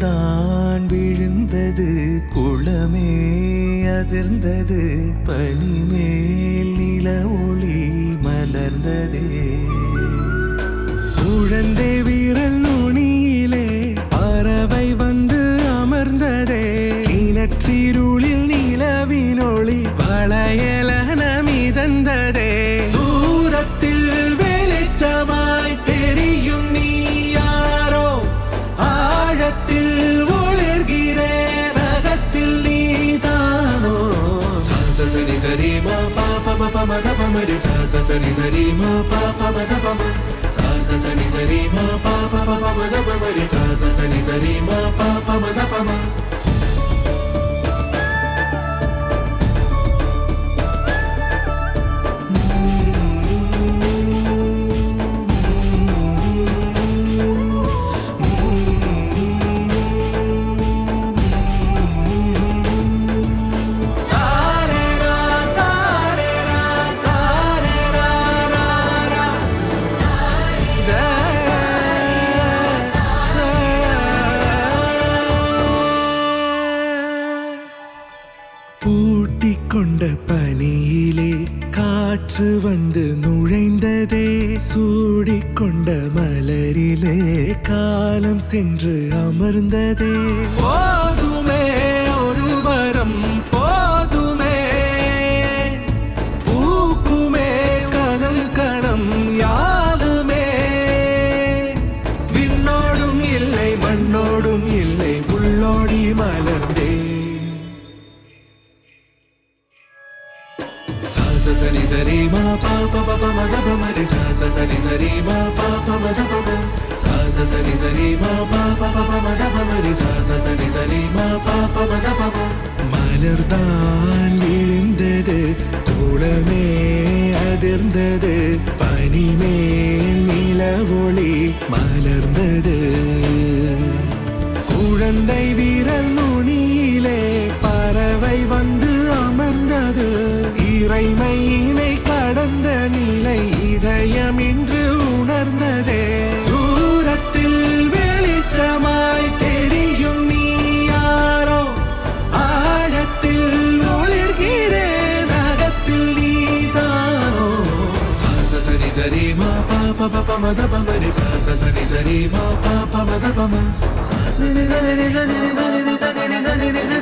மலர்தான் விழுந்தது, குளமே அதிர்ந்தது, பனிமேல் நில ஒளி மலர்ந்ததே. குழந்தை வீரல் நுனியிலே பறவை வந்து அமர்ந்ததே. கிணற்றிருளில் நிலவினொளி வளையலன மிதந்ததே. தூரத்தில் வெளிச்சமாய் தெரியும் நீ யாரோ, ஆழத்தில் ஒளிர்கிறேன் அகத்தில் நீதானோ. சரி சரி மா பாப பம தபமரி சரி சரி மா பாப மதபம சரி சரி மா பாப பம தபமரி சரி சரி மா பாப மதபம. பூட்டிக்கொண்ட பனியிலே காற்று வந்து நுழைந்ததே. சூடிக்கொண்ட மலரிலே காலம் சென்று அமர்ந்ததே. போதுமே ஒரு வரம் போதுமே, பூக்குமே கணம் கணம் யாருமே. விண்ணோடும் இல்லை மண்ணோடும் இல்லை, உள்ளோடி மலர்ந்தே. சரி சரி மா பாப பம தபமரி சரி சரி மா பாப மதபம சரி சரி மா பாப பம தபமரி சரி சரி மா பாப மதபம. மலர்தான் விழுந்தது, குளமே அதிர்ந்தது, பனிமேல் நில ஒளி மலர்ந்தது. குழந்தை வீரல் நுனியிலே பறவை வந்து அமர்ந்தது. இறைமையினை கடந்த நிலை இதயம் இன்று உணர்ந்ததே. தூரத்தில் வெளிச்சமாய் தெரியும் நீ யாரோ, ஆழத்தில் ஒளிர்கிறேன் அகத்தில் நீதானோ. சரி சரி மா பாப பம தபமரி சரி சரி மா பாப மதபம சரி சரி சரி சரி சரி சரி